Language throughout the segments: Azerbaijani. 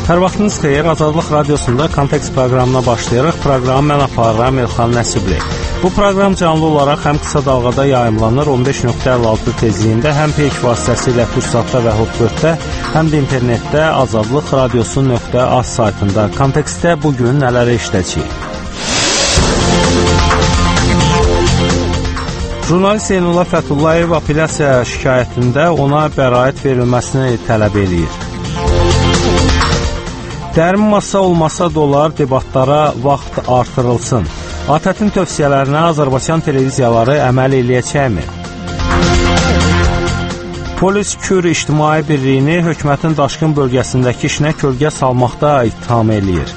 Hər vaxtınız xeyir, Azadlıq Radiosunda Kontekst proqramına başlayaraq proqramı mən aparıram Elxan Nəsibli. Bu proqram canlı olaraq həm qısa dalğada yayımlanır 15.56 tezliyində, həm peyk vasitəsilə Pursatda və Hotbird-də, həm də internetdə azadlıqradiosu.az saytında. Kontekstdə bugün nələri işləyəcəyik? Jurnalist Eynullah Fəthullayev apellyasiya şikayətində ona bəraət verilməsini tələb eləyir. Dərin masa olmasa da olar, debatlara vaxt artırılsın. ATƏT-in tövsiyələrinə Azərbaycan televiziyaları əməl eləyəcəkmi? Polis Kür İctimai Birliyini hökumətin daşqın bölgəsindəki işinə kölgə salmaqda ittiham eləyir.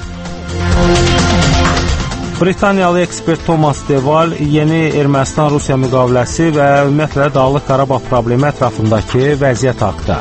Britaniyalı ekspert Thomas Deval yeni Ermənistan-Rusiya müqaviləsi və ümumiyyətlə Dağlıq Qarabağ problemi ətrafındakı vəziyyət haqqında.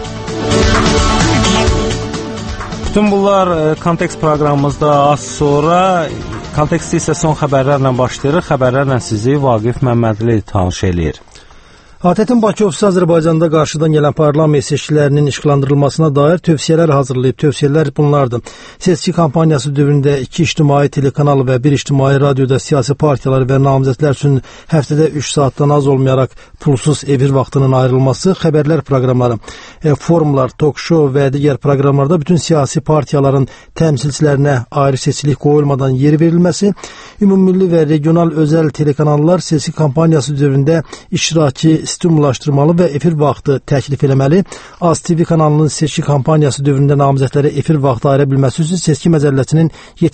Bütün bunlar Kontekst proqramımızda az sonra, Kontekst isə son xəbərlərlə başlayırıq. Xəbərlərlə sizi Vaqif Məmmədli tanış eləyir. ATƏT-in Bakı ofisi Azərbaycanda qarşıdan gələn parlament seçkilərinin işıqlandırılmasına dair tövsiyələr hazırlayıb. Tövsiyələr bunlardır. Seçki kampaniyası dövründə 2 ictimai telekanal və 1 ictimai radioda siyasi partiyalar və namizədlər üçün həftədə 3 saatdan az olmayaraq pulsuz efir vaxtının ayrılması, xəbərlər proqramları, forumlar, tok-şou və digər proqramlarda bütün siyasi partiyaların təmsilçilərinə ayrı seçkilik qoyulmadan yer verilməsi, ümummilli və regional özəl telekanallar seçki kampaniyası dövründə iştirakı stimullaşdırmalı və efir vaxtı təklif eləməli, AZ TV kanalının seçki kampaniyası dövründə namizədlərə efir vaxtı ayıra bilməsi üçün seçki məcəlləsinin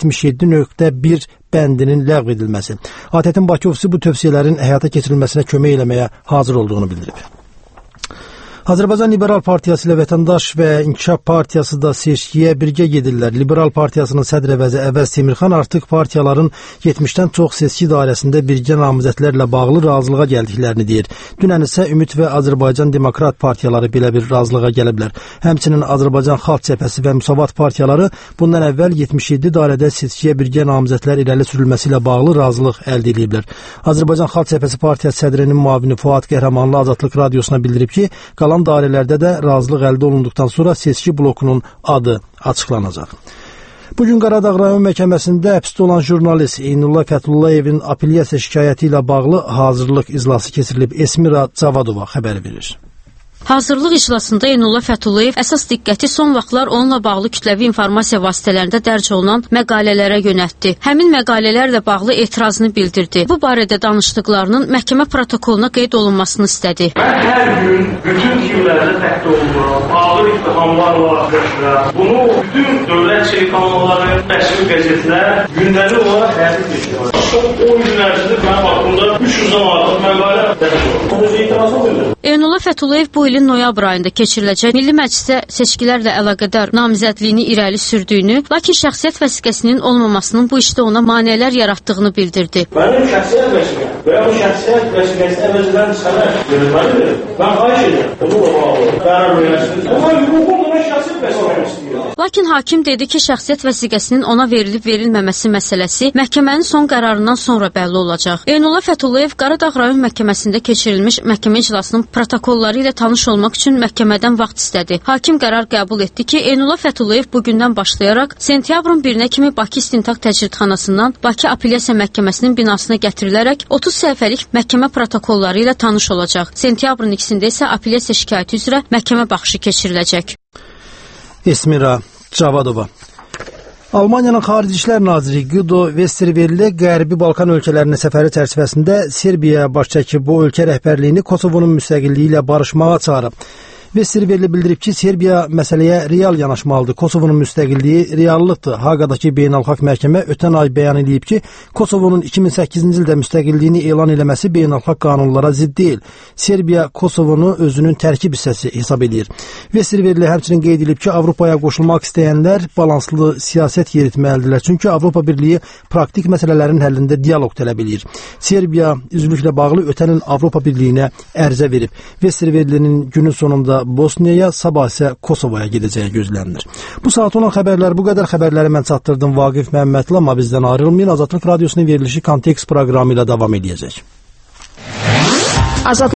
77.1 bəndinin ləğv edilməsi. ATƏT-in Bakı ofisi bu tövsiyələrin həyata keçirilməsinə kömək eləməyə hazır olduğunu bildirib. Azərbaycan Liberal Partiyası ilə Vətəndaş və İnkişaf Partiyası da seçkiyə birgə gedirlər. Liberal Partiyasının sədr əvəzi Əvəz Temirxan artıq partiyaların 70-dən çox seçki dairəsində birgə namizədlərlə bağlı razılığa gəldiklərini deyir. Dünən isə Ümid və Azərbaycan Demokrat partiyaları belə bir razılığa gəliblər. Həmçinin Azərbaycan Xalq Cəbhəsi və Müsavat partiyaları bundan əvvəl 77 dairədə seçkiyə birgə namizədlər irəli sürülməsi ilə bağlı razılıq əldə ediblər. Azərbaycan Xalq Cəbhəsi partiyası sədrinin müavini Fuad Qəhrəmanlı Azadlıq Radiosuna bildirib ki, qalan dairələrdə də razılıq əldə olunduqdan sonra seçki blokunun adı açıqlanacaq. Bugün Qaradağ rayon məhkəməsində həbsdə olan jurnalist Eynullah Fətullayevin apellyasiya şikayəti ilə bağlı hazırlıq iclası keçirilib. Esmira Cavadova xəbər verir. Hazırlıq iclasında Eynullah Fəthullayev əsas diqqəti son vaxtlar onunla bağlı kütləvi informasiya vasitələrində dərc olunan məqalələrə yönəltdi. Həmin məqalələrlə bağlı etirazını bildirdi. Bu barədə danışdıqlarının məhkəmə protokoluna qeyd olunmasını istədi. Mən hər gün bütün kimlərdə təhqir olunuram, ağır ittihamlarla qarşılaşıram. Bunu bütün dövlət telekanalları, rəsmi qəzetlər gündəlik olaraq həyata keçirir. Son 10 gün ərzində mənim haqqımda 300-dən artıq məqalə dərc olunur. Eynullah Fəthullayev bu ilin noyabr ayında keçiriləcək Milli Məclisdə seçkilərlə əlaqədar namizədliyini irəli sürdüyünü, lakin şəxsiyyət vəsiqəsinin olmamasının bu işdə ona maneələr yaratdığını bildirdi. Mənim şəxsiyyət vəsiqəm və ya bu şəxsiyyət vəsiqəsi əvəzindən sənə verilməlidir. Mən xahiş edirəm, bunu bağlı qərar verəsiniz. Amma hüququm buna şəxsiyyət vəsiqəm istəyir. Lakin hakim dedi ki, şəxsiyyət vəsiqəsinin ona verilib-verilməməsi məsələsi məhkəmənin son qərarından sonra bəlli olacaq. Eynullah Fəthullayev Qaradağ rayon məhkəməsində keçirilmiş məhkəmə iclasının protokolları ilə tanış olmaq üçün məhkəmədən vaxt istədi. Hakim qərar qəbul etdi ki, Eynullah Fəthullayev bugündən başlayaraq sentyabrın 1-nə kimi Bakı İstintaq Təcridxanasından Bakı Apellyasiya Məhkəməsinin binasına gətirilərək 30 səhifəlik məhkəmə protokolları ilə tanış olacaq. Sentyabrın 2-sində isə apellyasiya şikayəti üzrə məhkəmə baxışı keçiriləcək. Esmira Cavadova. Almaniyanın Xarici İşlər Naziri Guido Westerwelle Qərbi Balkan ölkələrinin səfəri çərçivəsində Serbiyaya baş çəkib bu ölkə rəhbərliyini Kosovonun müstəqilliyi ilə barışmağa çağırıb. Westerwelle bildirib ki, Serbiya məsələyə real yanaşmalıdır. Kosovonun müstəqilliyi reallıqdır. Haqadakı beynəlxalq məhkəmə ötən ay bəyan edib ki, Kosovonun 2008-ci ildə müstəqilliyini elan eləməsi beynəlxalq qanunlara zidd deyil. Serbiya Kosovonu özünün tərkib hissəsi hesab edir. Westerwelle həmçinin qeyd edib ki, Avropaya qoşulmaq istəyənlər balanslı siyasət yeritməlidirlər. Çünki Avropa Birliyi praktik məsələlərin həllində dialoq tələb edir. Serbiya üzvlüklə bağlı ötən il Avropa Birliyinə ərizə verib. Westerwelle'nin günün sonunda Bosniyaya, sabah isə Kosovaya gedəcəyi gözlənilir. Bu saat olan xəbərlər bu qədər. Xəbərləri mən çatdırdım Vaqif Məmmədli, amma bizdən ayrılmayın. Azadlıq Radiosunun verilişi Kontekst proqramı ilə davam edəcək.